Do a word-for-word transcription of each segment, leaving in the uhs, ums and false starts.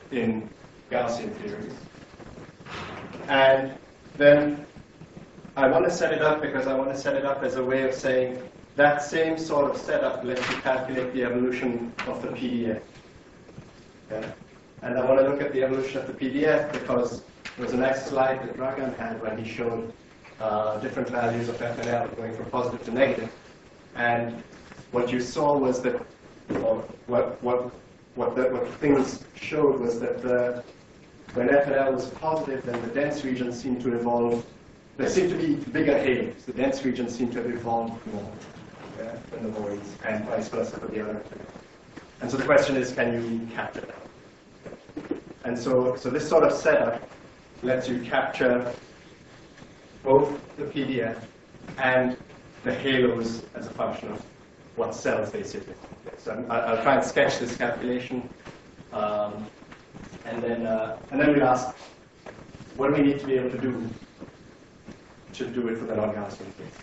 in Gaussian theories. And then I want to set it up because I want to set it up as a way of saying that same sort of setup lets you calculate the evolution of the P D F. Okay? And I want to look at the evolution of the P D F because there was a nice slide that Dragan had when he showed uh, different values of F and L going from positive to negative. And what you saw was that, or what, what, what, the, what things showed was that the, when F and L was positive, then the dense regions seemed to evolve. There seemed to be bigger halos. The dense regions seemed to have evolved more yeah, than the voids, and vice versa for the other. And so the question is, can you capture that? And so, so this sort of setup lets you capture both the P D F and the halos as a function of what cells they sit in. So I'll, I'll try and sketch this calculation, um, and then uh, and then we'll ask, what do we need to be able to do to do it for the non-Gaussian case?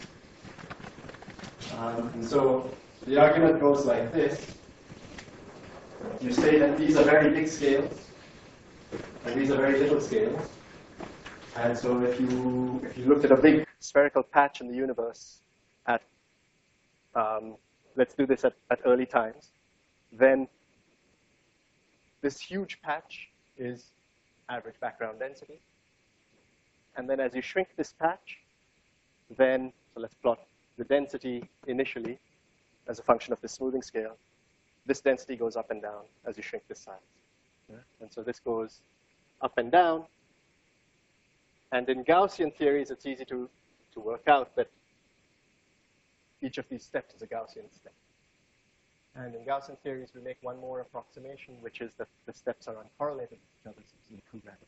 Um, and so the argument goes like this. You say that these are very big scales, and these are very little scales. And so if you if you looked at a big spherical patch in the universe at, um, let's do this at, at early times, then this huge patch is average background density. And then as you shrink this patch, then, so let's plot the density initially as a function of the smoothing scale. This density goes up and down as you shrink this size. Yeah? And so this goes up and down. And in Gaussian theories, it's easy to, to work out that each of these steps is a Gaussian step. And in Gaussian theories, we make one more approximation, which is that the steps are uncorrelated with each other, so it's true gravity.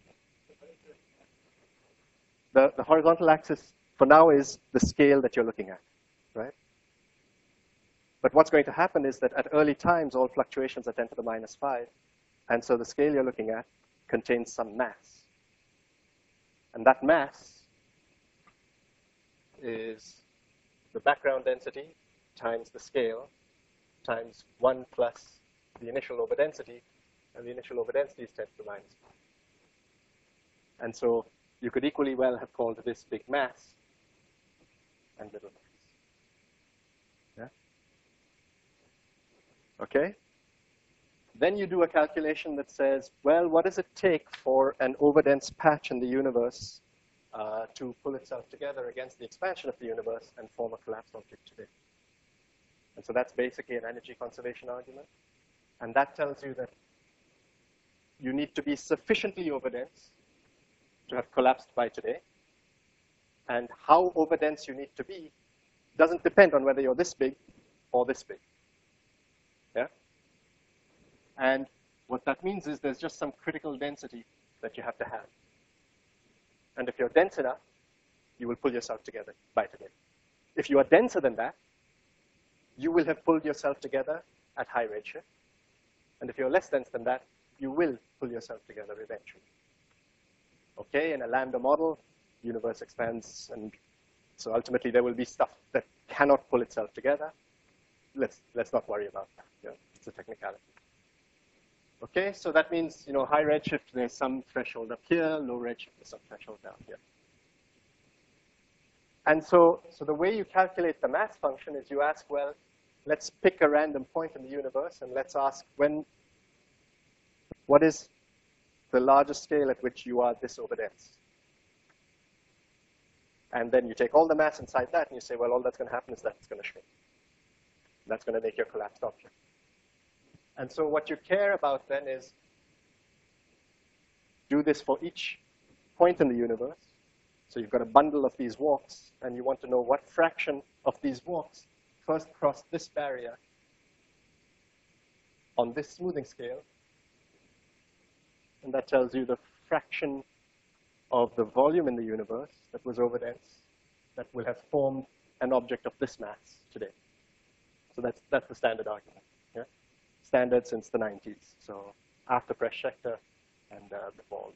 The, the horizontal axis, for now, is the scale that you're looking at, right? But what's going to happen is that at early times, all fluctuations are ten to the minus five. And so the scale you're looking at contains some mass. And that mass is the background density times the scale times one plus the initial overdensity. And the initial overdensity is ten to the minus five. And so you could equally well have called this big mass and little mass. Yeah? Okay? Then you do a calculation that says, well, what does it take for an overdense patch in the universe uh, to pull itself together against the expansion of the universe and form a collapsed object today? And so that's basically an energy conservation argument. And that tells you that you need to be sufficiently overdense to have collapsed by today. And how overdense you need to be doesn't depend on whether you're this big or this big. Yeah? And what that means is there's just some critical density that you have to have. And if you're dense enough, you will pull yourself together by today. If you are denser than that, you will have pulled yourself together at high redshift. And if you're less dense than that, you will pull yourself together eventually. Okay, in a lambda model, the universe expands, and so ultimately there will be stuff that cannot pull itself together. Let's, let's not worry about that. Yeah, it's a technicality. Okay, so that means, you know, high redshift, there's some threshold up here, low redshift, there's some threshold down here. And so, so the way you calculate the mass function is you ask, well, let's pick a random point in the universe, and let's ask when, what is the largest scale at which you are this overdense? And then you take all the mass inside that, and you say, well, all that's going to happen is that it's going to shrink. That's going to make your collapsed object. And so what you care about then is do this for each point in the universe. So you've got a bundle of these walks, and you want to know what fraction of these walks first cross this barrier on this smoothing scale. And that tells you the fraction of the volume in the universe that was overdense that will have formed an object of this mass today. So that's, that's the standard argument. Yeah? Standard since the nineties. So after Presch-Schechter and uh, before.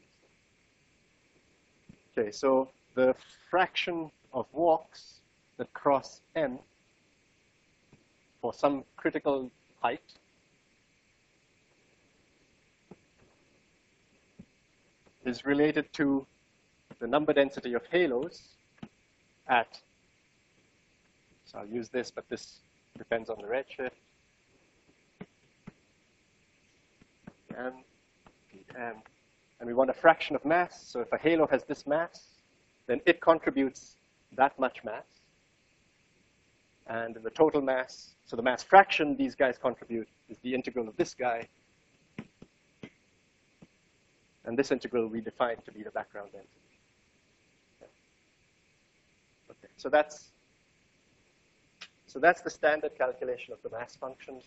Okay, so the fraction of walks that cross M for some critical height is related to the number density of halos at, so I'll use this, but this depends on the redshift, m, m, and we want a fraction of mass. So if a halo has this mass, then it contributes that much mass. And in the total mass, so the mass fraction these guys contribute is the integral of this guy. And this integral we define to be the background density. Okay, so that's so that's the standard calculation of the mass function.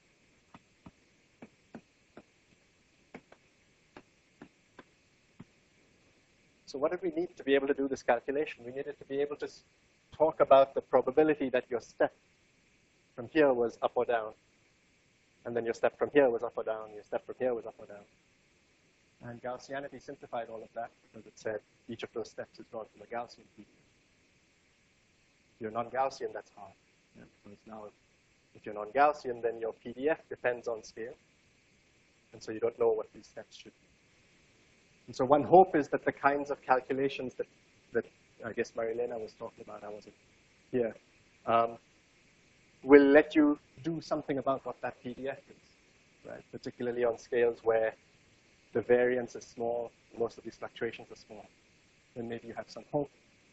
So what did we need to be able to do this calculation? We needed to be able to talk about the probability that your step from here was up or down, and then your step from here was up or down, your step from here was up or down. And Gaussianity simplified all of that because it said each of those steps is drawn from a Gaussian P D F. If you're non-Gaussian, that's hard. Yeah, because now, if you're non-Gaussian, then your P D F depends on scale, and so you don't know what these steps should be. And so one hope is that the kinds of calculations that, that I guess Marilena was talking about, I wasn't here, um, will let you do something about what that P D F is, right? Particularly on scales where the variance is small, most of these fluctuations are small. Then maybe you have some hope.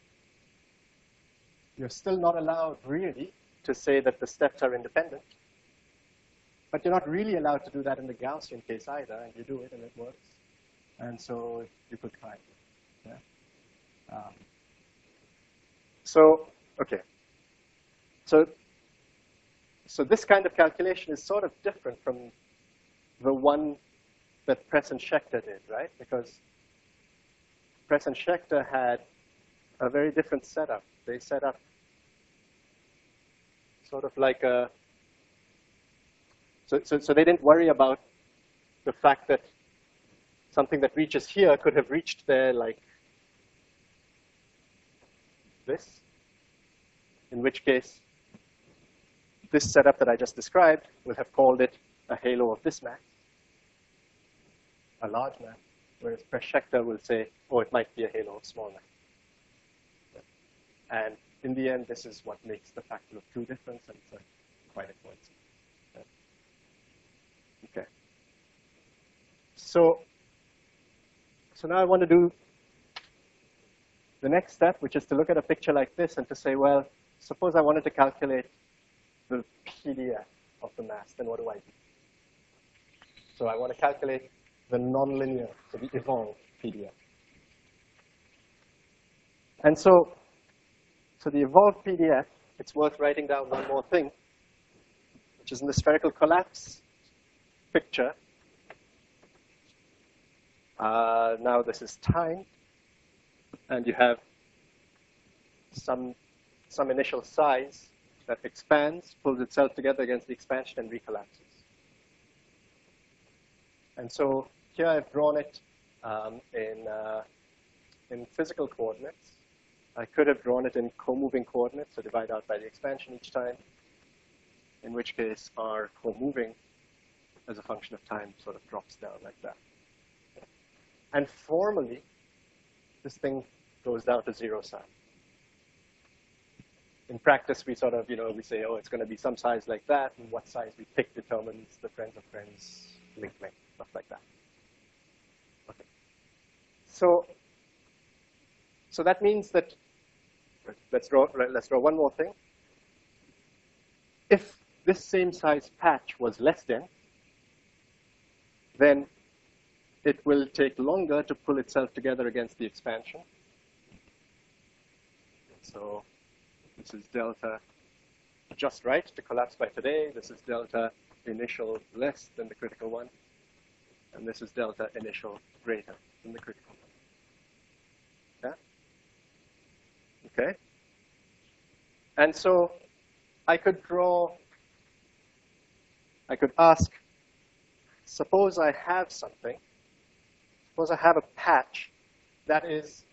You're still not allowed, really, to say that the steps are independent. But you're not really allowed to do that in the Gaussian case either, and you do it and it works. And so you could try it. Yeah? Um, so, okay. So, so this kind of calculation is sort of different from the one that Press and Schechter did, right? Because Press and Schechter had a very different setup. They set up sort of like a, so, so, so they didn't worry about the fact that something that reaches here could have reached there like this, in which case this setup that I just described would have called it a halo of this mass, a large mass, whereas Press-Schechter will say, oh, it might be a halo of small mass. And in the end, this is what makes the factor of two difference, and it's a quite a coincidence. Okay. So, so now I want to do the next step, which is to look at a picture like this and to say, well, suppose I wanted to calculate the P D F of the mass, then what do I do? So I want to calculate the nonlinear, so the evolved P D F. And so, so the evolved P D F, it's worth writing down one more thing, which is in the spherical collapse picture. Uh, now this is time, and you have some, some initial size that expands, pulls itself together against the expansion, and recollapses. And so here I've drawn it um, in, uh, in physical coordinates. I could have drawn it in co-moving coordinates, so divide out by the expansion each time, in which case our co-moving as a function of time sort of drops down like that. And formally, this thing goes down to zero size. In practice, we sort of, you know, we say, oh, it's going to be some size like that, and what size we pick determines the friends of friends link length, stuff like that. Okay. So, so that means that, let's draw, let's draw one more thing. If this same size patch was less dense, then it will take longer to pull itself together against the expansion. So this is delta just right to collapse by today. This is delta initial less than the critical one. And this is delta initial greater than the critical one. Yeah? Okay? And so I could draw, I could ask, suppose I have something, suppose I have a patch that is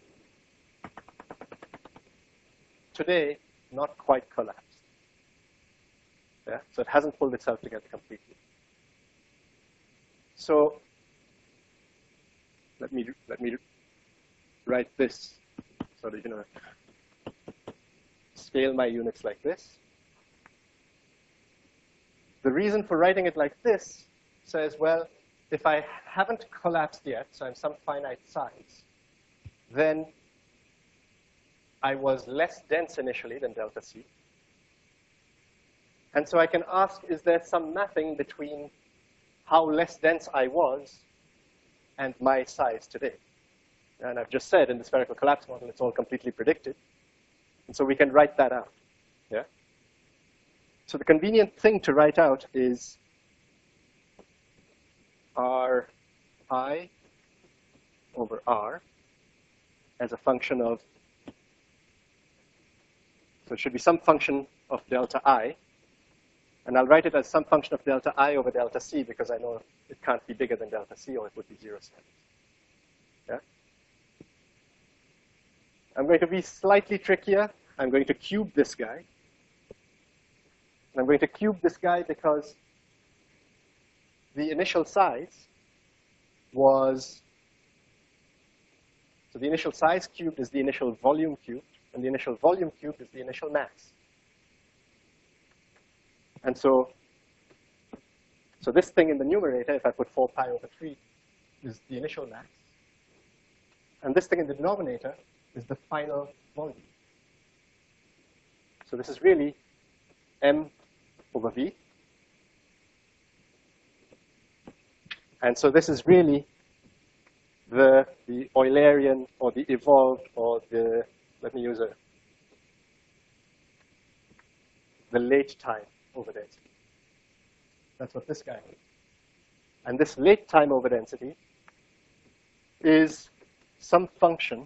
today not quite collapsed. Yeah? So it hasn't pulled itself together completely. So let me let me write this sort of, you know, scale my units like this. The reason for writing it like this says, well, if I haven't collapsed yet, so I'm some finite size, then I was less dense initially than delta C. And so I can ask, is there some mapping between how less dense I was and my size today? And I've just said in the spherical collapse model, it's all completely predicted. And so we can write that out. Yeah? So the convenient thing to write out is R I over R as a function of, so it should be some function of delta I. And I'll write it as some function of delta I over delta C because I know it can't be bigger than delta C or it would be zero standards. Yeah? I'm going to be slightly trickier. I'm going to cube this guy. And I'm going to cube this guy because the initial size was, so the initial size cubed is the initial volume cubed, and the initial volume cubed is the initial mass. And so, so this thing in the numerator, if I put four pi over three, is the initial mass. And this thing in the denominator is the final volume. So this is really m over v. And so this is really the, the Eulerian or the evolved or the, let me use a, the late time over density. That's what this guy is. And this late time over density is some function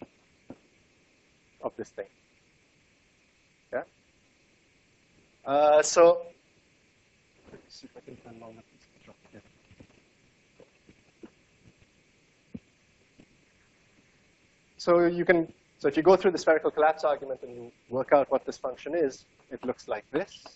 of this thing. Yeah? Uh, so, let's see if I can find long enough. Yeah. So you can, so if you go through the spherical collapse argument and you work out what this function is, it looks like this.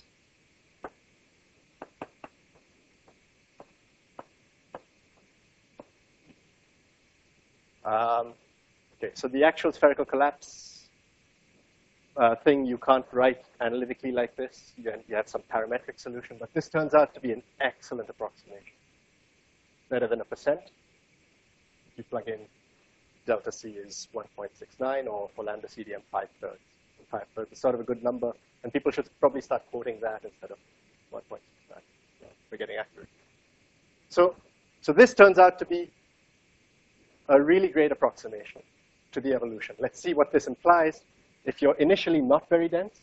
Um, okay, so the actual spherical collapse uh, thing you can't write analytically like this. You, you have some parametric solution, but this turns out to be an excellent approximation. Better than a percent. If you plug in delta C is one point six nine, or for lambda C D M, five thirds. five thirds is sort of a good number, and people should probably start quoting that instead of one point six nine. You know, we're getting accurate. So, so this turns out to be a really great approximation to the evolution. Let's see what this implies. If you're initially not very dense,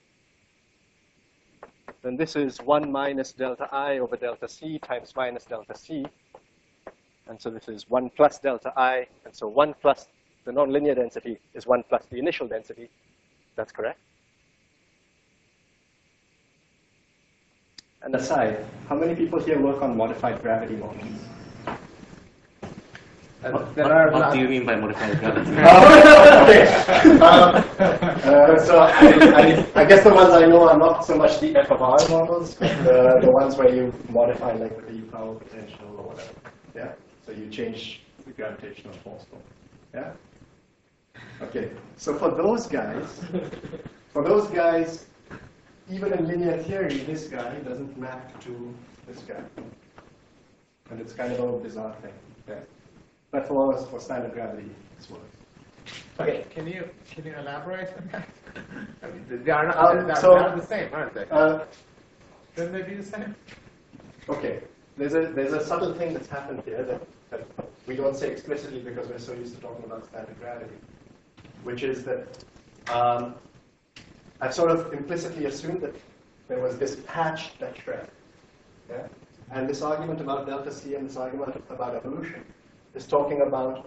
then this is one minus delta I over delta C times minus delta C. And so this is one plus delta I. And so one plus the nonlinear density is one plus the initial density. That's correct. And aside, how many people here work on modified gravity models? Uh, what, what, what do you mean by modified gravity? uh, okay. um, uh, so I, I, I guess the ones I know are not so much the F of R models, but the, the ones where you modify like with the U power potential or whatever. Yeah. So you change the gravitational force. Yeah. Okay. So for those guys, for those guys, even in linear theory, this guy doesn't map to this guy, and it's kind of a bizarre thing. Yeah. But for us, for standard gravity, this works. Okay, can you can you elaborate on that? I mean, they are not, Um, they are, so, they are the same, aren't they? Uh, Shouldn't they be the same? okay, there's a there's a subtle thing that's happened here that, that we don't say explicitly because we're so used to talking about standard gravity, which is that um, I've sort of implicitly assumed that there was this patch that shred, yeah, and this argument about delta C and this argument about evolution is talking about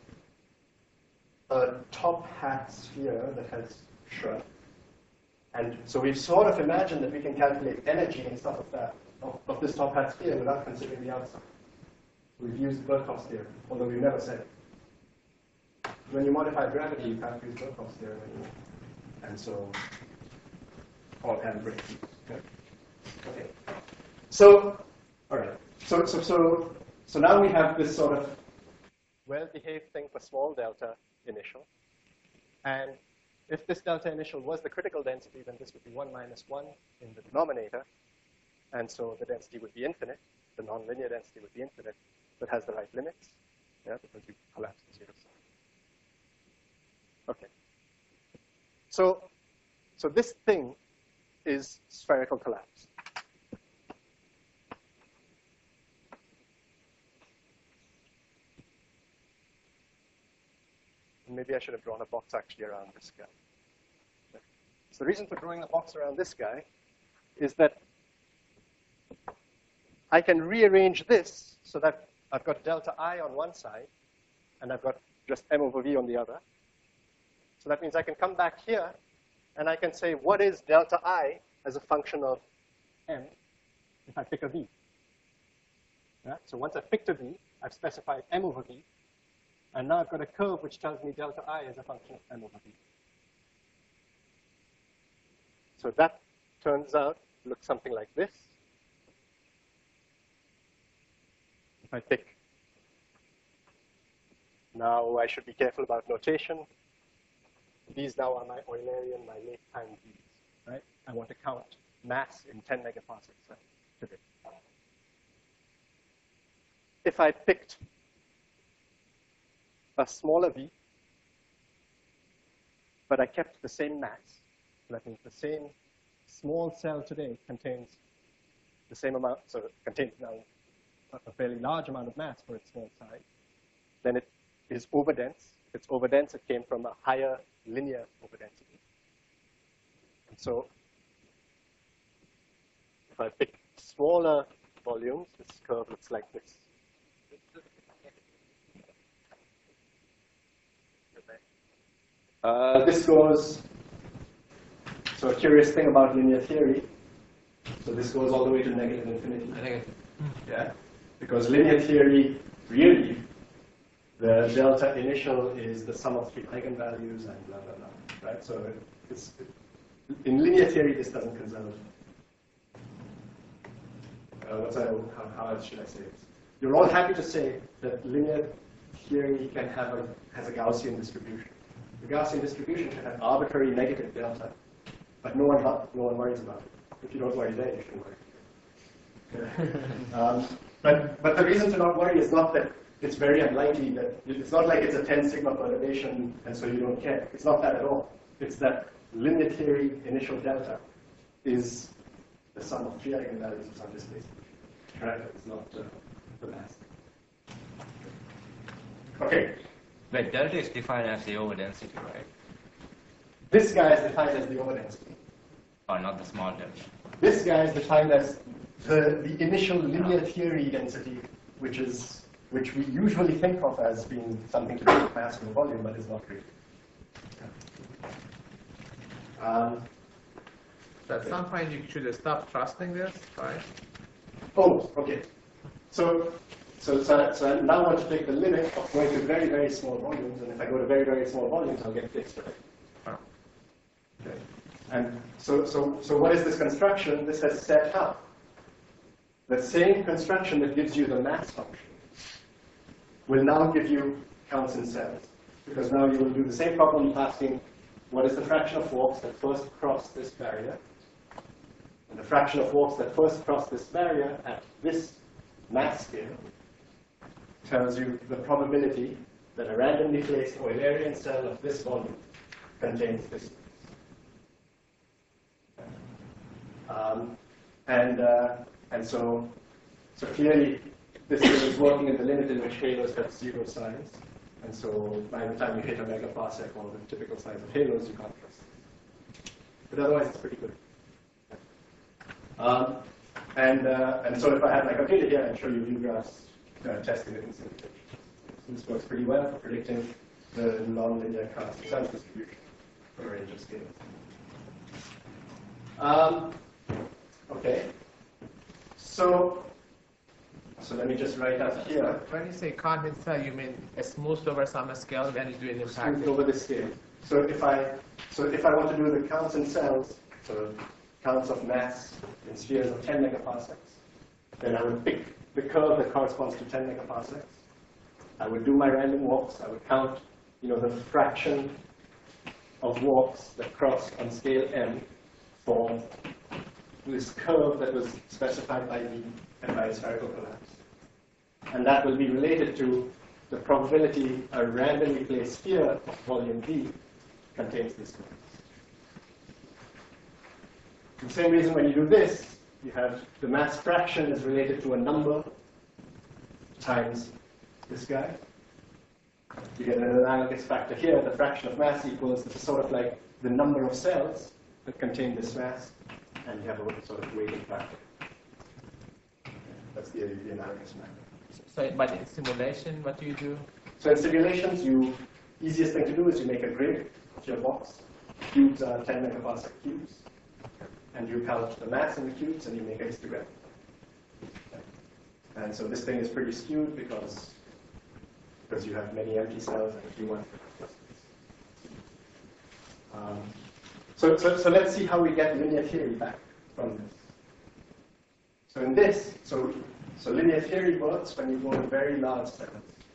a top hat sphere that has shrunk. And so we've sort of imagined that we can calculate energy and stuff of that, of, of this top hat sphere without considering the outside. We've used Birkhoff's theorem, although we've never said it. When you modify gravity, you can't use Birkhoff's theorem anymore. And so, all hand breaks. Okay. Okay. So, all right. So, so, so, so now we have this sort of well-behaved thing for small delta initial. And if this delta initial was the critical density, then this would be one minus one in the denominator. And so the density would be infinite. The nonlinear density would be infinite, but has the right limits, yeah, because you collapse to zero sum. Okay. So, so this thing is spherical collapse. Maybe I should have drawn a box actually around this guy. So the reason for drawing the box around this guy is that I can rearrange this so that I've got delta I on one side, and I've got just M over V on the other. So that means I can come back here, and I can say, what is delta I as a function of M if I pick a V? Yeah? So once I've picked a V, I've specified M over V. And now I've got a curve which tells me delta I as a function of M over V. So that turns out to look something like this. If I pick, now I should be careful about notation. These now are my Eulerian, my late time V's, right? I want to count mass in ten megaparsecs today. If I picked a smaller V, but I kept the same mass. That means the same small cell today contains the same amount, so it contains now a fairly large amount of mass for its small size. Then it is overdense. If it's overdense, it came from a higher linear overdensity. And so if I pick smaller volumes, this curve looks like this. Uh, this goes, so a curious thing about linear theory, so this goes all the way to negative infinity. Negative. Yeah, because linear theory, really, the delta initial is the sum of three eigenvalues and blah, blah, blah, right? So it's, in linear theory, this doesn't conserve. Uh, what's I, how, how else should I say this? You're all happy to say that linear theory can have a, has a Gaussian distribution. The Gaussian distribution can have arbitrary negative delta, but no one, no one worries about it. If you don't worry then, you shouldn't worry. um, but, but the reason to not worry is not that it's very unlikely that, it's not like it's a ten sigma perturbation and so you don't care. It's not that at all. It's that linear theory initial delta is the sum of three eigenvalues of some displacement. Right? It's not uh, the mass. Okay. But delta is defined as the overdensity, right? This guy is defined as the overdensity. Or not the small delta. This guy is defined as the, the initial linear theory density, which is which we usually think of as being something to do with mass and volume, but is not really. Um, So at some point you should stop trusting this, right? oh, okay. So, so, so, so I now want to take the limit of going to very, very small volumes, and if I go to very, very small volumes, I'll get fixed, right? Oh. Okay. And so, so, so what is this construction? This has set up the same construction that gives you the mass function will now give you counts in cells. Because now you will do the same problem asking what is the fraction of walks that first cross this barrier. And the fraction of walks that first cross this barrier at this mass scale tells you the probability that a randomly placed Eulerian cell of this volume contains this. Um, and uh, and so, so clearly, this is working in the limit in which halos have zero size. And so, by the time you hit a megaparsec or the typical size of halos, you can't trust it. But otherwise, it's pretty good. Um, and and, uh, and so if I had my computer here, I'd show you view graphs uh, testing it in simulation. So this works pretty well for predicting the nonlinear constant size distribution for a range of scales. Um, okay. So, so let me just write out here. When you say constant cell, you mean a smoothed over summer scale and you do an impact? Smoothed over the scale. So if I so if I want to do the counts in cells, so counts of mass in spheres of ten megaparsecs, then I would pick the curve that corresponds to ten megaparsecs. I would do my random walks. I would count, you know, the fraction of walks that cross on scale m for this curve that was specified by V and by spherical collapse. And that will be related to the probability a randomly placed sphere of volume V contains these curves. For the same reason, when you do this, you have the mass fraction is related to a number times this guy. You get an analogous factor here. The fraction of mass equals, this is sort of like the number of cells that contain this mass, and you have a sort of weighting factor. That's the, the analogous factor. So, but in simulation, what do you do? So in simulations, you easiest thing to do is you make a grid of your box. Cubes are ten megaparsec cubes. And you count the mass in the cubes, and you make a histogram. And so this thing is pretty skewed because, because you have many empty cells and a few ones that have clusters. Um, so, so, so let's see how we get linear theory back from this. So in this, so, so linear theory works when you go to very large cells.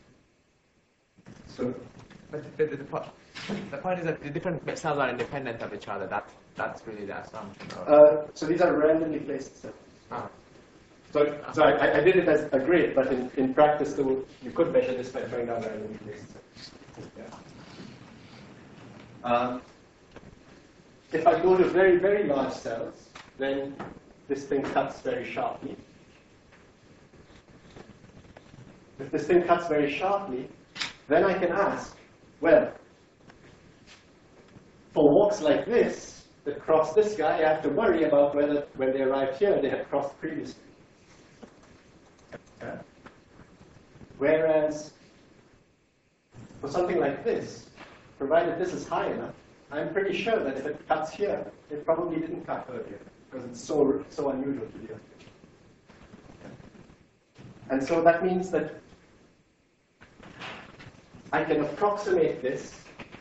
So, But the, the, the, point, the point is that the different cells are independent of each other. That, that's really the assumption. uh, so these are randomly placed cells. Ah. So, so I, I did it as a grid, but in, in practice, though, you could measure this by throwing down randomly placed cells. Yeah. Um, if I go to very, very large cells, then this thing cuts very sharply. If this thing cuts very sharply, then I can ask, well, for walks like this, that cross this guy, I have to worry about whether when they arrived here, they had crossed previously. Yeah. Whereas, for something like this, provided this is high enough, I'm pretty sure that if it cuts here, it probably didn't cut earlier, because it's so, so unusual to the Earth. And so that means that I can approximate this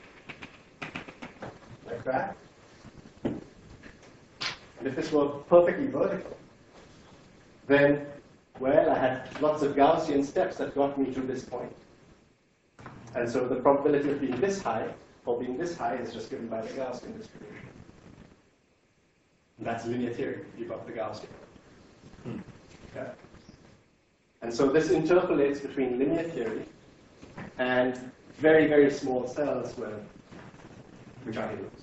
like that. And if this were perfectly vertical, then, well, I had lots of Gaussian steps that got me to this point. And so the probability of being this high, or being this high, is just given by the Gaussian distribution. And that's linear theory. You've got the Gaussian. Hmm. Okay. And so this interpolates between linear theory and very, very small cells, well, which are halos.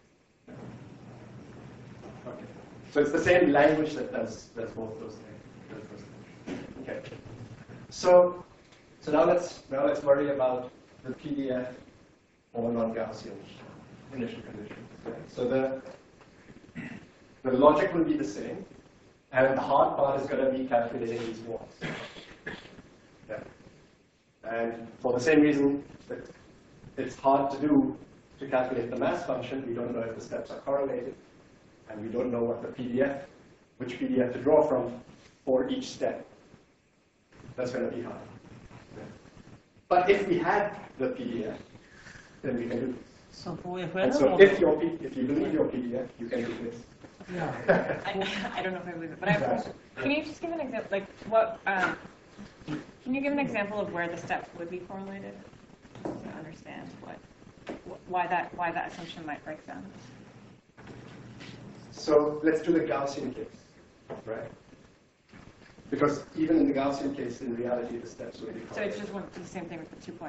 Okay. So it's the same language that does, does both those things. Does those things. Okay. So, so now let's now let's worry about the P D F or non-Gaussian initial conditions. Okay. So the the logic will be the same, and the hard part is going to be calculating these walls. Yeah. And for the same reason that it's hard to do to calculate the mass function, we don't know if the steps are correlated, and we don't know what the P D F, which P D F to draw from for each step. That's going to be hard. Yeah. But if we had the P D F, then we can do this. So, if, And so if, your P if you believe your P D F, you can do this. yeah. I, I don't know if I believe it, but I have a question. Can you just give an example, like what, um, can you give an example of where the steps would be correlated to understand what, why that, why that assumption might break down? So let's do the Gaussian case, right? Because even in the Gaussian case, in reality, the steps will be correlated. So it's just one, the same thing with the two point.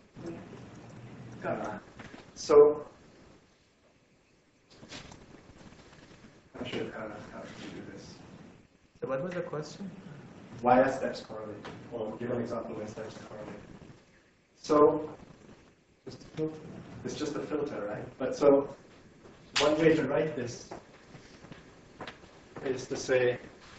Go Uh, on. so how should, uh, how should we do this? So what was the question? Why are steps correlated? Or give an example where steps are correlated. So just a filter. It's just a filter, right? But so one way to write this is to say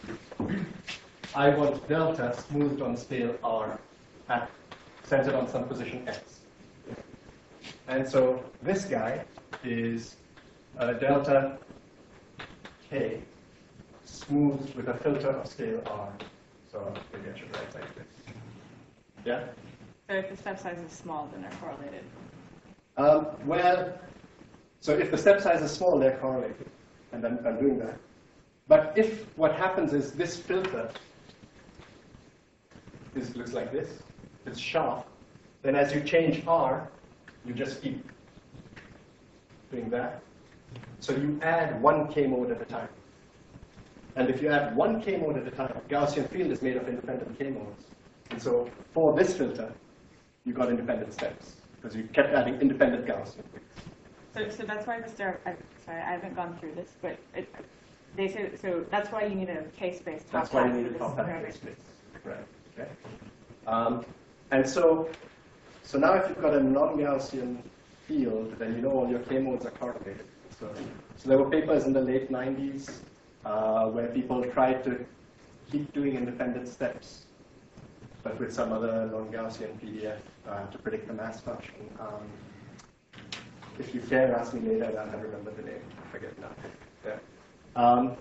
I want delta smoothed on scale r at centered on some position x. And so this guy is uh, delta k smoothed with a filter of scale r. So maybe I should write like this. Yeah? So if the step size is small, then they're correlated. Um, well, so if the step size is small, they're correlated. And I'm, I'm doing that. But if what happens is this filter is, looks like this, it's sharp, Then as you change R, you just keep doing that. So you add one K mode at a time. And if you add one K mode at a time, Gaussian field is made of independent K modes. And so for this filter, you got independent steps, because you kept adding independent Gaussian fields. So, so that's why the star, I, sorry, I haven't gone through this, but it, they say, so that's why you need a K-space. That's why you need a compact K-space. Right. Okay. Um, and so, so now if you've got a non-Gaussian field, then you know all your K modes are correlated. So, so there were papers in the late nineties uh, where people tried to keep doing independent steps, but with some other non-Gaussian P D F uh, to predict the mass function. Um, if you care, ask me later, I don't remember the name. I forget now. Yeah. Um,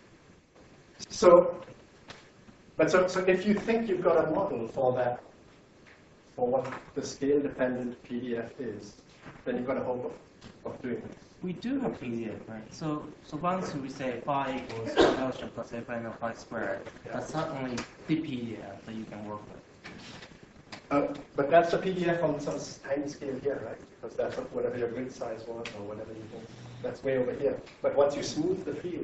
so, but so, so if you think you've got a model for that, for what the scale-dependent P D F is, then you've got a hope of, of doing this. We do have P D F, right? So, so once we say phi equals Gaussian plus Fn of phi squared, that's not only the P D F that you can work with. Uh, but that's a P D F on some time scale here, right? Because that's what, whatever your grid size was or whatever you think. That's way over here. But once you smooth the field,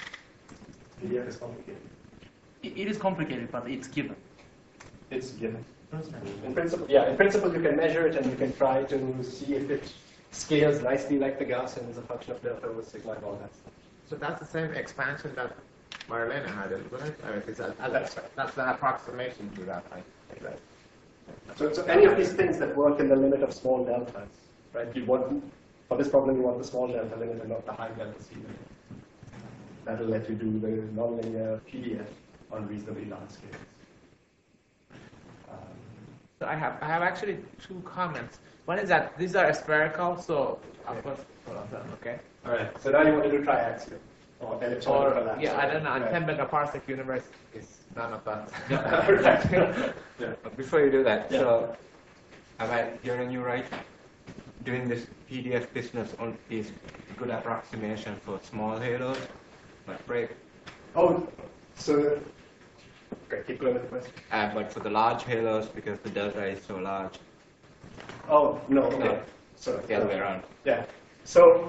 P D F is complicated. It, it is complicated, but it's given. It's given. In principle, yeah, in principle you can measure it and you can try to see if it scales nicely like the Gaussian as a function of delta over sigma and all that stuff. So that's the same expansion that Marlena had, isn't it? I mean, it's a, a, That's right. that's an approximation to that, right? Right. So, so any of these things that work in the limit of small deltas, right? You want, for this problem, you want the small delta limit and not the high delta C limit. That'll let you do the nonlinear P D F on reasonably large scales. Um, So I have I have actually two comments. One is that these are spherical, so of course, hold on, okay. all right. So now you want to do triaxial or ellipsoidal Or collapse. yeah, I don't know. Right. ten megaparsec universe is none of that. Right. Yeah. But before you do that, Yeah. so am I hearing you right? Doing this P D F business on is good approximation for small halos, like break. Oh, so okay, keep going with the question. Uh, but for the large halos, because the delta is so large, Oh no, okay. No. So the other way around. Yeah. So,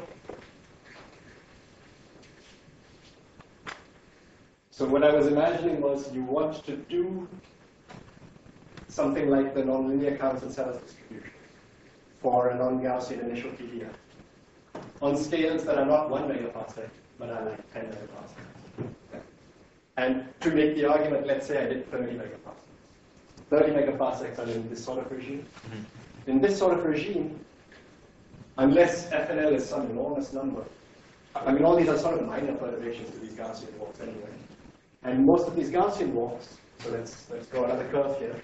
so what I was imagining was you want to do something like the nonlinear counts and cells distribution for a non-Gaussian initial P D F on scales that are not one megaparsec, but are like ten megaparsecs. And to make the argument, let's say I did thirty megaparsecs. thirty megaparsecs are in this sort of regime. Mm-hmm. In this sort of regime, unless F N L is some enormous number, I mean, all these are sort of minor perturbations to these Gaussian walks anyway. And most of these Gaussian walks, so let's, let's draw another curve here.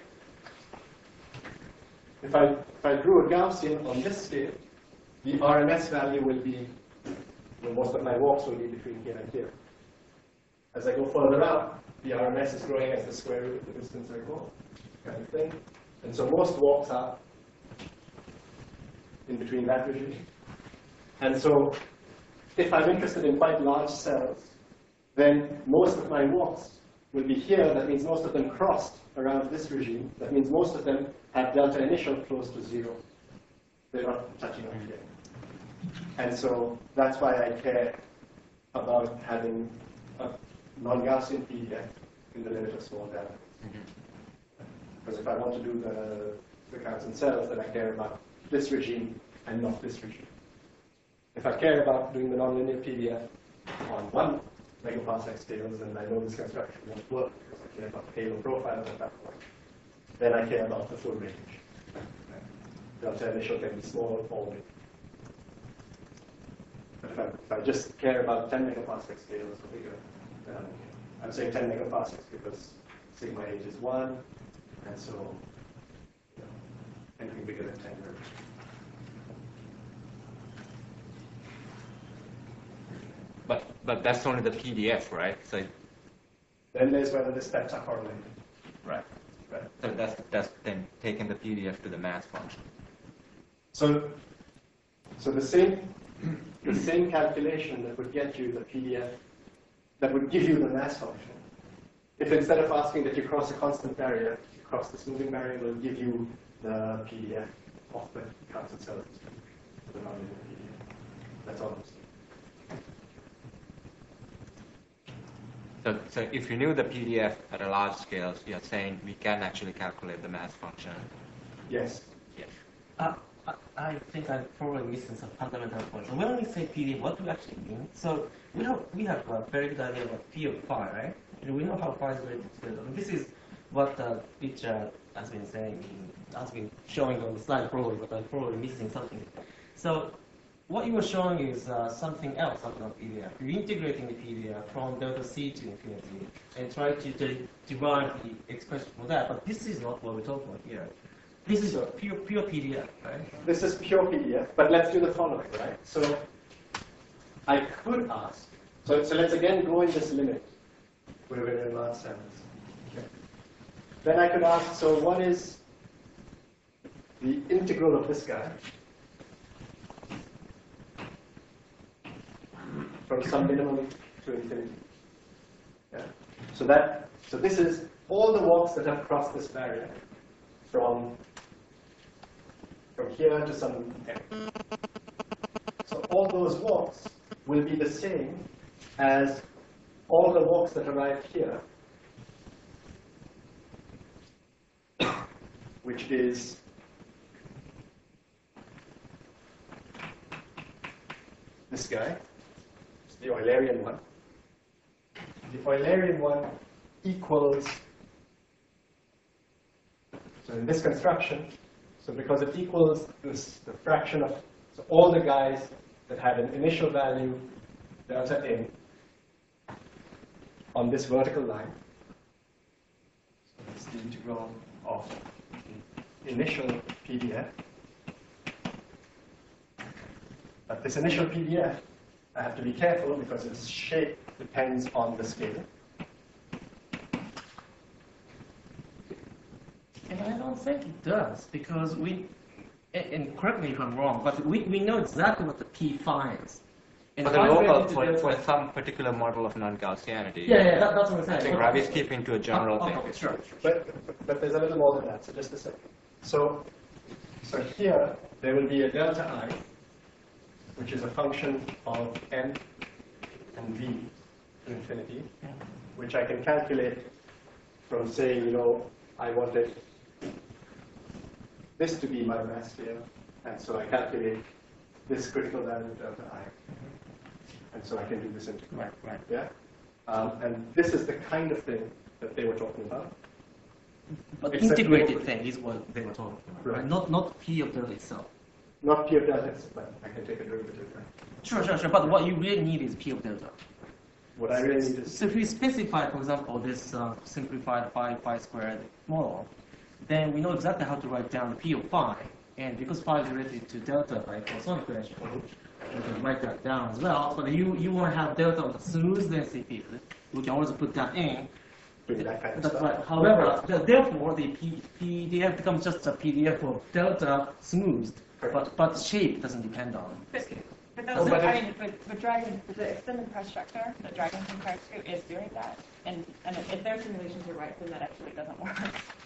If I, if I drew a Gaussian on this scale, the R M S value will be, well, most of my walks will be between here and here. As I go further out, the R M S is growing as the square root of the distance I go, kind of thing. And so most walks are in between that regime. And so if I'm interested in quite large cells, then most of my walks will be here. That means most of them crossed around this regime. That means most of them have delta initial close to zero. They're not touching on here. And so that's why I care about having a non-Gaussian P D F in the limit of small delta. Because if I want to do the, the counts in cells, then I care about this regime and not this regime. If I care about doing the nonlinear P D F on one megaparsec scales, then I know this construction won't work because I care about the halo profile at that point. Then I care about the full range. Delta initial can be small or big. But if I, if I just care about ten megaparsec scales or bigger, then I'm, I'm saying ten megaparsecs because sigma h is one, and so you know, anything bigger than ten works. But but that's only the P D F, right? So Then there's whether the steps are correlated. right. Right. So that's that's then taking the P D F to the mass function. So, so the same the same calculation that would get you the P D F, that would give you the mass function. If instead of asking that you cross a constant barrier, you cross the smoothing barrier, will give you the P D F of the Council cells. The nonlinear P D F. That's all I'm saying. So, so if you knew the P D F at a large scale, you're saying we can actually calculate the mass function. Yes. Yes. Uh, I I think I'm probably missing some fundamental points. So when we say P D F, what do we actually mean? So we have we have a very good idea of P of phi, right? And we know how phi is related to the. This is what uh, Richard has been saying, has been showing on the slide probably, but I'm probably missing something. So what you were showing is uh, something else other than P D F. You're integrating the P D F from delta C to infinity and try to de derive the expression for that. But this is not what we're talking about here. This is pure, pure P D F, right? This is pure P D F, but let's do the following, right? So I could ask, so, so let's again go in this limit where we're in last sentence. Okay. Then I could ask, so what is the integral of this guy from some minimum to infinity? Yeah. So that, so this is all the walks that have crossed this barrier from from here to some end. So all those walks will be the same as all the walks that arrive here, which is this guy, it's the Eulerian one. The Eulerian one equals, so in this construction, so because it equals this, the fraction of, so all the guys that had an initial value delta n on this vertical line, so that's the integral of the initial P D F. But this initial P D F, I have to be careful because its shape depends on the scale. And I don't think it does, because we, and, and correct me if I'm wrong, but we, we know exactly what the P phi is. And For the phi is local, related to for, delta- for some particular model of non-Gaussianity, Yeah, yeah, that, that's what I'm saying. I think Ravi is keeping to a general Oh, thing. okay, sure. But, but there's a little more than that, so just a second. So, so here, there will be a delta I, which is a function of n and v to infinity, which I can calculate from saying, you know, I wanted this to be my mass scale, and so I calculate this critical value delta I, and so I can do this integral. Right, right. Yeah, um, and this is the kind of thing that they were talking about. But Except integrated we- thing is what they were talking about, right? Right. Not not P of delta itself. Not P of delta, but I can take a derivative. Right? Sure, sure, sure. But what you really need is P of delta. What I really need is So if we specify, for example, this uh, simplified phi phi squared model, then we know exactly how to write down the P of phi. And because phi is related to delta by Poisson equation, we can write that down as well. But you, you want to have delta on the smooth density field. We can also put that in. doing that kind of That's stuff. right. However, the, therefore, the P, PDF becomes just a P D F of delta smoothed, but, but shape doesn't depend on But, scale. but Oh, that's, but I if- mean, but, but Dragon, the extended press structure that Dragon compares to is doing that. And, and if their simulations are right, then that actually doesn't work.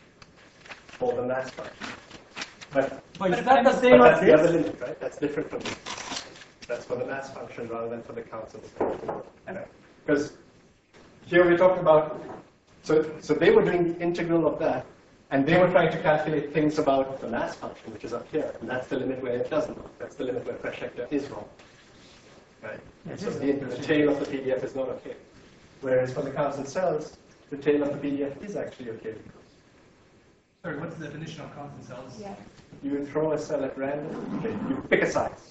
For the mass function. But, But But is if that I'm the just- same but as that's the other this? limit, right? That's different from this. That's for the mass function rather than for the council. Because here we talked about, so, so they were doing the integral of that, and they were trying to calculate things about the mass function, which is up here, and that's the limit where it doesn't work. That's the limit where Pressure is wrong. Right? Yeah, So just- the, the tail of the P D F is not okay. Whereas for the council cells, the tail of the P D F is actually okay. Sorry, what's the definition of constant cells? Yeah. You throw a cell at random, okay, you pick a size.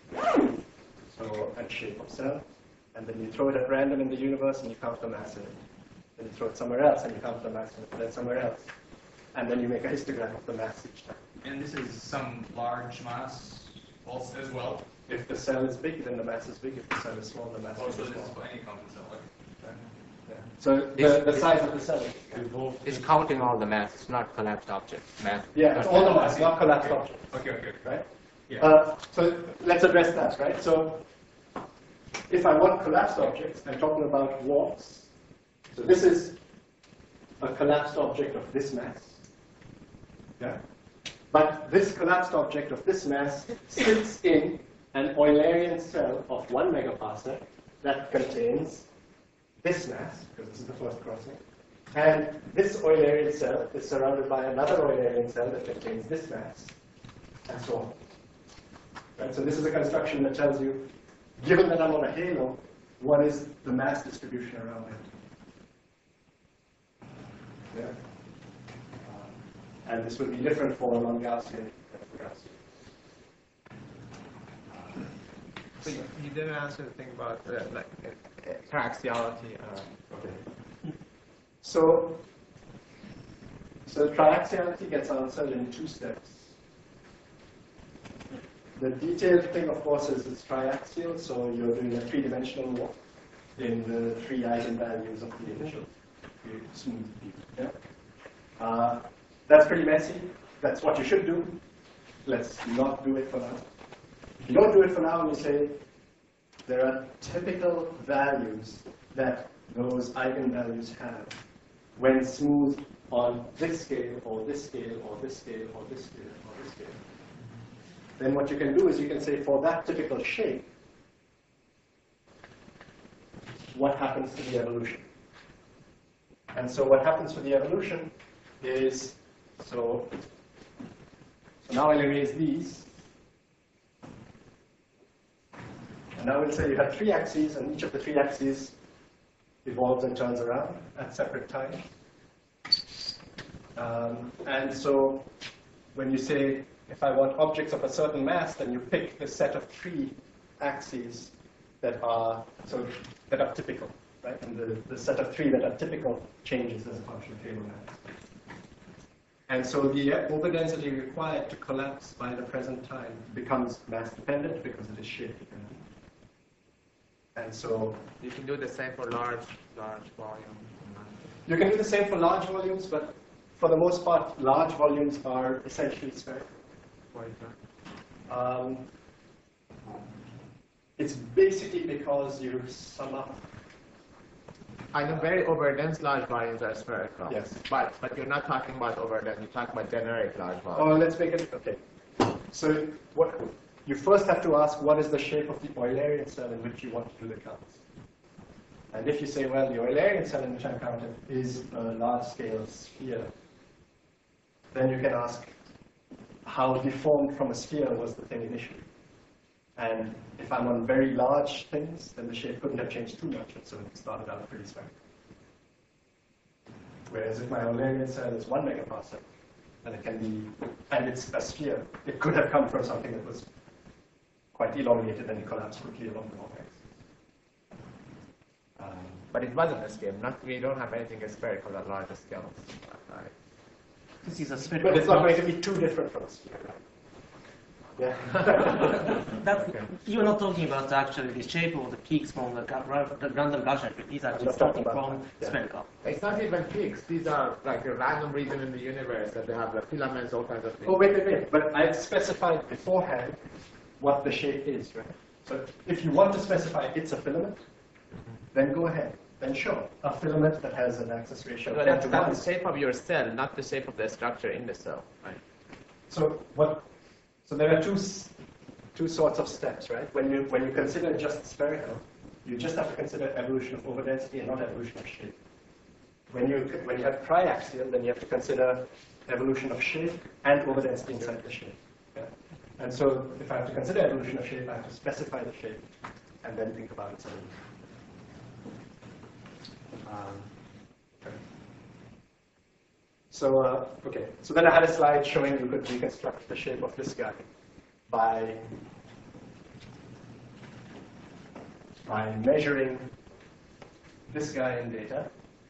So, and shape of cell, and then you throw it at random in the universe and you count the mass in it. Then you throw it somewhere else and you count the mass in it, then somewhere else. And then you make a histogram of the mass each time. And this is some large mass also as well. If the cell is big, then the mass is big. If the cell is small, the mass Oh, is so this is small. for any constant cell. Okay. Yeah. So the, the size of the cell is It's counting all the mass, it's not collapsed objects. Mass. yeah, it's all the mass, not collapsed objects. Okay, okay, okay. Right? Yeah. Uh, so let's address that, right? So if I want collapsed objects, I'm talking about walks. So this is a collapsed object of this mass. Yeah. But this collapsed object of this mass sits in an Eulerian cell of one megaparsec that contains this mass, because this is the first crossing. And this Eulerian cell is surrounded by another Eulerian cell that contains this mass, and so on. Right? So this is a construction that tells you, given that I'm on a halo, what is the mass distribution around it? Yeah. Uh, and this would be different for non-Gaussian than for Gaussian. So you, you didn't answer the thing about uh, like uh, triaxiality. Uh, Okay. So, so triaxiality gets answered in two steps. The detailed thing, of course, is it's triaxial, so you're doing a three-dimensional walk in the three eigenvalues of the initial smooth peak. Yeah? Uh, that's pretty messy. That's what you should do. Let's not do it for now. If you don't do it for now, you say there are typical values that those eigenvalues have when smooth on this scale, or this scale, or this scale, or this scale, or this scale. Then what you can do is you can say for that typical shape, what happens to the evolution? And so what happens to the evolution is, so, so now I'll erase these. And now we'll say you have three axes, and each of the three axes evolves and turns around at separate times. Um, and so when you say, if I want objects of a certain mass, then you pick the set of three axes that are so that are typical, right? And the, the set of three that are typical changes as a function of halo mass. And so the overdensity required to collapse by the present time becomes mass dependent because it is shape dependent. And so you can do the same for large, large volume. you can do the same for large volumes, but for the most part, large volumes are essentially spherical. Why is that? Um, it's basically because you sum up. I know very overdense large volumes are spherical. Yes. But but you're not talking about overdense. You're talking about generic large Oh, volumes. let's make it, okay. So what you first have to ask, what is the shape of the Eulerian cell in which you want to do the counts? And if you say, well, the Eulerian cell in which I'm counting is a large-scale sphere, then you can ask, how deformed from a sphere was the thing initially? And if I'm on very large things, then the shape couldn't have changed too much, and so it started out pretty spherical. Whereas if my Eulerian cell is one megaparsec, then it can be, and it's a sphere, it could have come from something that was quite elongated and it collapsed quickly along the long axis. Um, But it wasn't a scale. Not we don't have anything as spherical at larger scales. Right. This is a spherical. but it's not going to be too different from a sphere. Yeah. That, you're not talking about actually the shape of the peaks from the, ga- the random Gaussian peak. These are I'm just not talking starting about from that, yeah. spherical. It's not even peaks. These are like a random region in the universe that they have the filaments, all kinds of things. Oh, wait, wait, wait. But I've specified beforehand what the shape is, right? So if you want to specify it's a filament, then go ahead. Then show a filament that has an axis ratio of But ten that's to not one. the shape of your cell, not the shape of the structure in the cell. Right. So what? So there are two s- two sorts of steps, right? When you when you consider just spherical, you just have to consider evolution of overdensity and not evolution of shape. When you when you have triaxial, then you have to consider evolution of shape and overdensity inside the shape. Yeah? And so if I have to consider evolution of shape, I have to specify the shape and then think about its evolution. Um, okay. So, uh, okay, so then I had a slide showing you could reconstruct the shape of this guy by, by measuring this guy in data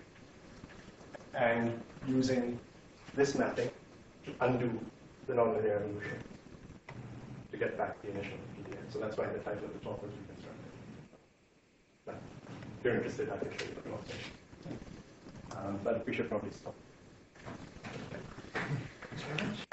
and using this mapping to undo the nonlinear evolution to get back the initial P D F. So that's why the title at the top was reconstructed. But if you're interested, I can show you the demonstration. Um, but we should probably stop. Thanks very much.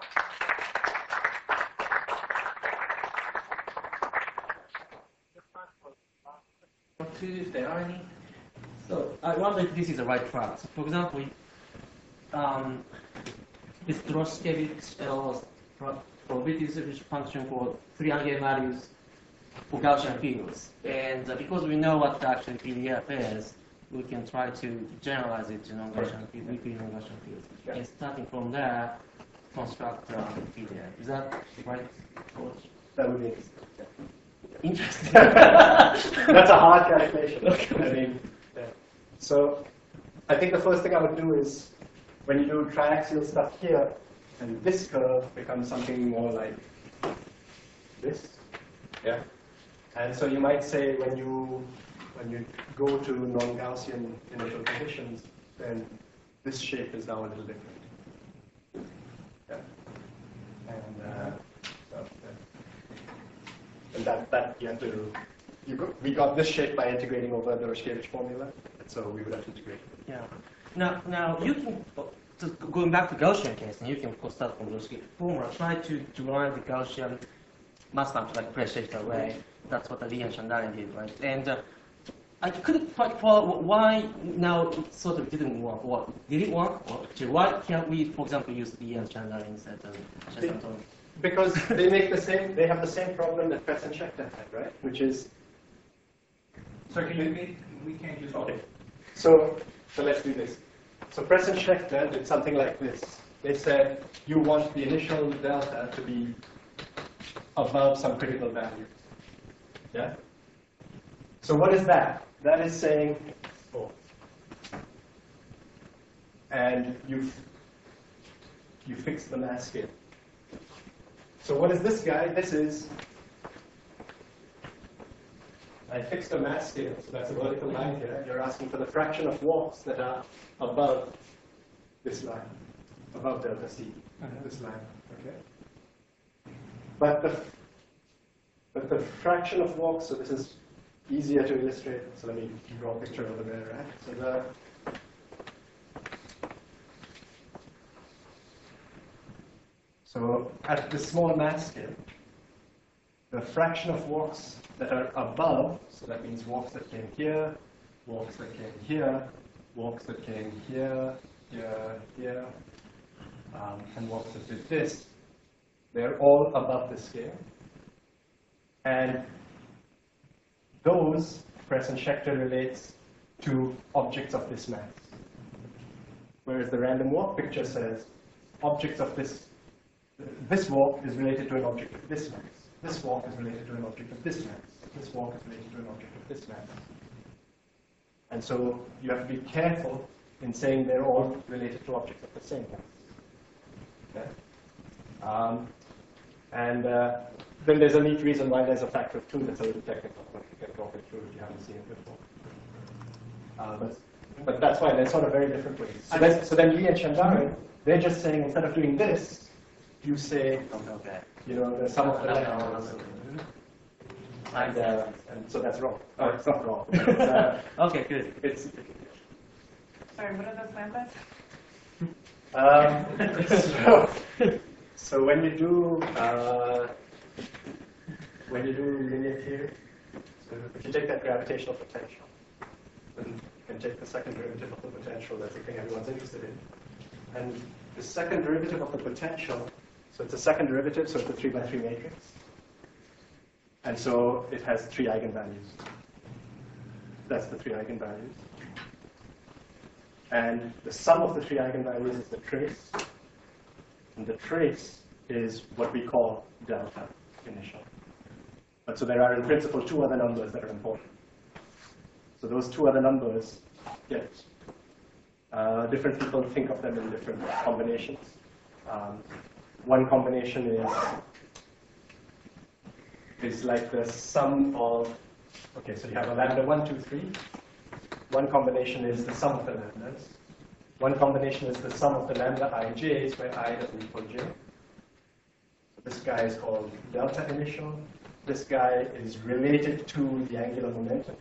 If there are any. So I wonder if this is the right track. So for example, um, this Troskevich uh, pro- probability distribution function for three eigenvalues for Gaussian fields. And uh, because we know what actually P D F is, we can try to generalize it to non-Gaussian fields, weakly non-Gaussian fields. Yeah. And starting from there, construct uh, P D F. Is that the right approach? That would be interesting. Interesting. That's a hard calculation. I mean, yeah. So I think the first thing I would do is when you do triaxial stuff here, and this curve becomes something more like this. Yeah. And so you might say when you when you go to non-Gaussian initial conditions, then this shape is now a little different. Yeah. And uh, so, yeah. And that that you have to you go, we got this shape by integrating over the Roshkevich formula, and so we would have to integrate. Yeah. Now, now you can, so going back to Gaussian case, and you can of course start from Roshkevich formula, try to derive the Gaussian mass function like Preshikta way. That's what Lee and Chandani did, right? And uh, I couldn't quite follow why now it sort of didn't work. What did it work? Or actually, why can't we, for example, use Lee and Chandani instead of Chesterton? Because they make the same, they have the same problem that Press and Schechter had, right? Which is, So can you repeat? We can't use all. okay. So, so let's do this. So Press and Schechter did something like this. They said you want the initial delta to be above some critical value. Yeah. So what is that? That is saying, oh, and you you fix the mass scale. So what is this guy? This is, I fixed a mass scale, so that's a vertical line here. You're asking for the fraction of walks that are above this line, above delta C, this line, okay? But the, but the fraction of walks, so this is easier to illustrate, so let me draw a picture over there, right? So the, So at the small mass scale, the fraction of walks that are above, so that means walks that came here, walks that came here, walks that came here, here, here, um, and walks that did this, they're all above the scale. And those, Press and Schechter relates to objects of this mass. Whereas the random walk picture says objects of this This walk is related to an object of this mass. This walk is related to an object of this mass. This walk is related to an object of this mass. And so you have to be careful in saying they're all related to objects of the same mass. Okay? Um, and uh, then there's a neat reason why there's a factor of two that's a little technical, but you can talk it through if you haven't seen it before. Uh, but, but that's why they're sort of very different ways. So, then, so then Lee and Chandani, they're just saying instead of doing this, you say, Okay. you know, the sum of the lambdas. And, uh, and so that's wrong. Oh, it's not wrong. It's, uh, Okay, good. it's, Sorry, what are those lambdas? um, so, so when you do uh, when you do linear theory, so if you take that gravitational potential, then you can take the second derivative of the potential. That's the thing everyone's interested in. And the second derivative of the potential, so it's a second derivative, so it's a three by three matrix. And so it has three eigenvalues. That's the three eigenvalues. And the sum of the three eigenvalues is the trace. And the trace is what we call delta initial. But so there are in principle two other numbers that are important. So those two other numbers get uh, different people think of them in different combinations. Um, one combination is is like the sum of, okay, so you have a lambda one, two, three. One combination is the sum of the lambdas. One combination is the sum of the lambda ij's, where I doesn't equal j. So this guy is called delta initial. This guy is related to the angular momentum.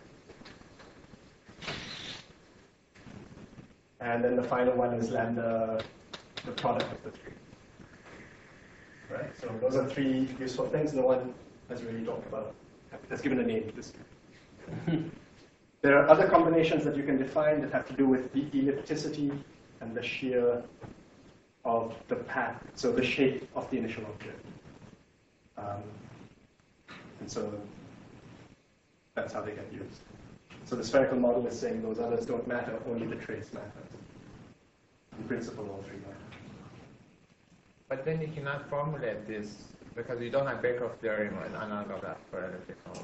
And then the final one is lambda, the product of the three. Right? So those are three useful things. No one has really talked about, has given a name to this. There are other combinations that you can define that have to do with the ellipticity and the shear of the path, so the shape of the initial object. Um, and so that's how they get used. So the spherical model is saying those others don't matter, only the trace matters. In principle, all three matter. But then you cannot formulate this because you don't have Becker theorem and analog of that for electrical.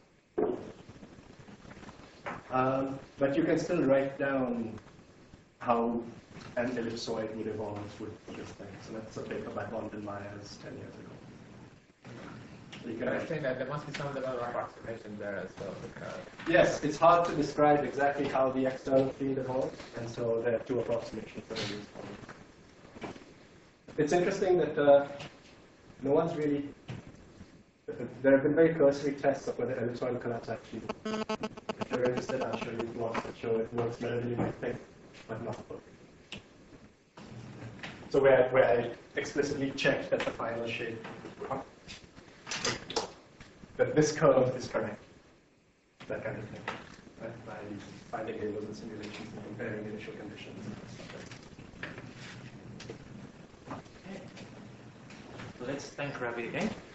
Um, but you can still write down how an ellipsoid would evolve with this thing. So that's a paper by Bond and Myers ten years ago. You can But I write- think that there must be some level of approximation there as well. Because Yes, it's hard to describe exactly how the external field evolves, and so there are two approximations that are used for it. It's interesting that uh, no one's really. There have been very cursory tests of whether ellipsoid collapse actually works. If you're interested, I'll show you plots that show it works better than you might think, but not perfect. So where, where I explicitly checked that the final shape, that this curve is correct, that kind of thing, right? By finding tables and simulations and comparing initial conditions and stuff like that. So let's thank Ravi again.